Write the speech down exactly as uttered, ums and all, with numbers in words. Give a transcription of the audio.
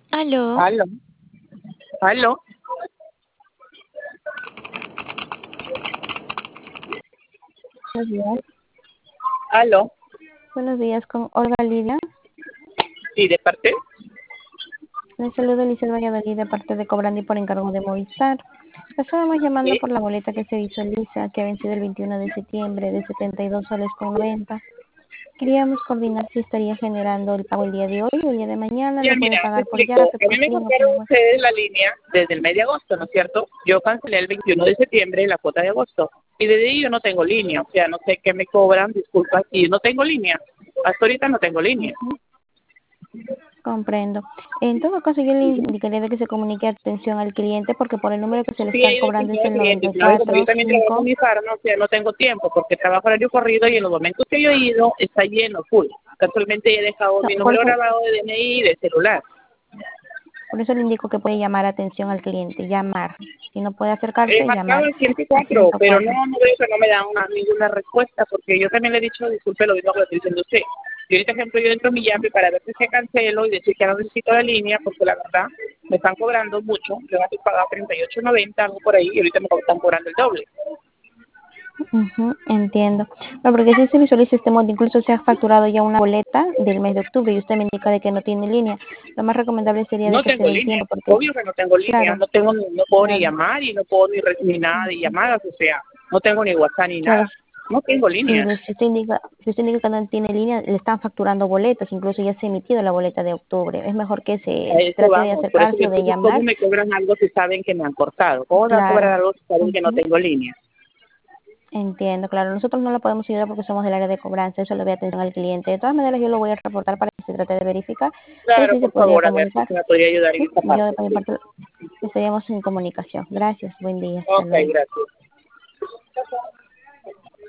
Aló, Aló, aló, Buenos días. aló. Buenos días con Olga Lidia. Sí, de parte. Les saludo Lisset Valladolid de parte de Cobrandi por encargo de Movistar. Estábamos llamando Sí. por la boleta que se visualiza, que ha vencido el veintiuno de septiembre de setenta y dos soles con noventa. Queríamos coordinar si estaría generando el pago el día de hoy o el día de mañana. Ya, Lo puede mira, te pagar por explico. Yape, A mí por me Plin o por cortaron WhatsApp. ustedes la línea desde el mes de agosto, ¿no es cierto? Yo cancelé el veintiuno de septiembre la cuota de agosto. Y desde ahí yo no tengo línea. O sea, no sé qué me cobran, disculpa, y no tengo línea. Hasta ahorita no tengo línea. Ujú, comprendo. En todo caso, yo le indicaría de que se comunique atención al cliente porque por el número que se le Sí, está hay cobrando es distintos el clientes, noventa y ¿no? Y como yo cuatro también trabajo en cinco. mi farma, o sea, no tengo tiempo porque trabajo horario corrido y en los momentos que yo he ido está lleno, full. Casualmente he dejado No, mi por número eso, grabado de D N I y de celular. por eso le indico que puede llamar atención al cliente, llamar. Si no puede He acercarse, marcado llamar el ciento al cuatro, ciento pero no, cuatro. no veo que no me da una, ninguna respuesta, porque yo también le he dicho, disculpe, lo mismo que lo estoy diciendo usted. Yo ahorita, ejemplo, yo entro en mi Yape para ver si se cancelo y decir que no necesito la línea, porque la verdad me están cobrando mucho. Yo antes pagaba treinta y ocho noventa, algo por ahí, y ahorita me están cobrando el doble. Ujú, entiendo. No, porque si se visualiza este monto, incluso se ha facturado ya una boleta del mes de octubre y usted me indica de que no tiene línea. Lo más recomendable sería de No que se tengo dé el línea, tiempo, porque, obvio que no tengo línea, claro, no tengo, ni- no puedo ni claro, llamar y no puedo ni, re- ni nada de ujú, llamadas, o sea, no tengo ni WhatsApp ni claro. nada, no tengo Sí, línea. pues, si usted indica, si usted indica que no tiene línea, le están facturando boletas, incluso ya se ha emitido la boleta de octubre. Es mejor que A se eso trate de vamos, por eso acercarse que o de entonces, ¿cómo llamar. me cobran algo si saben que me han cortado? ¿Cómo me van a cobrar Claro. algo si saben que no Ujú. tengo línea? Entiendo, claro. Nosotros no la podemos ayudar porque somos del área de cobranza, eso le doy atención al cliente. De todas maneras, yo lo voy a reportar para que se trate de verificar, pero Claro, sí se por podría favor, a ver si comunicar. se me podría ayudar en Sí, esta yo parte. de mi Sí. parte estaríamos en comunicación. Gracias, buen día, hasta Ok, luego. gracias.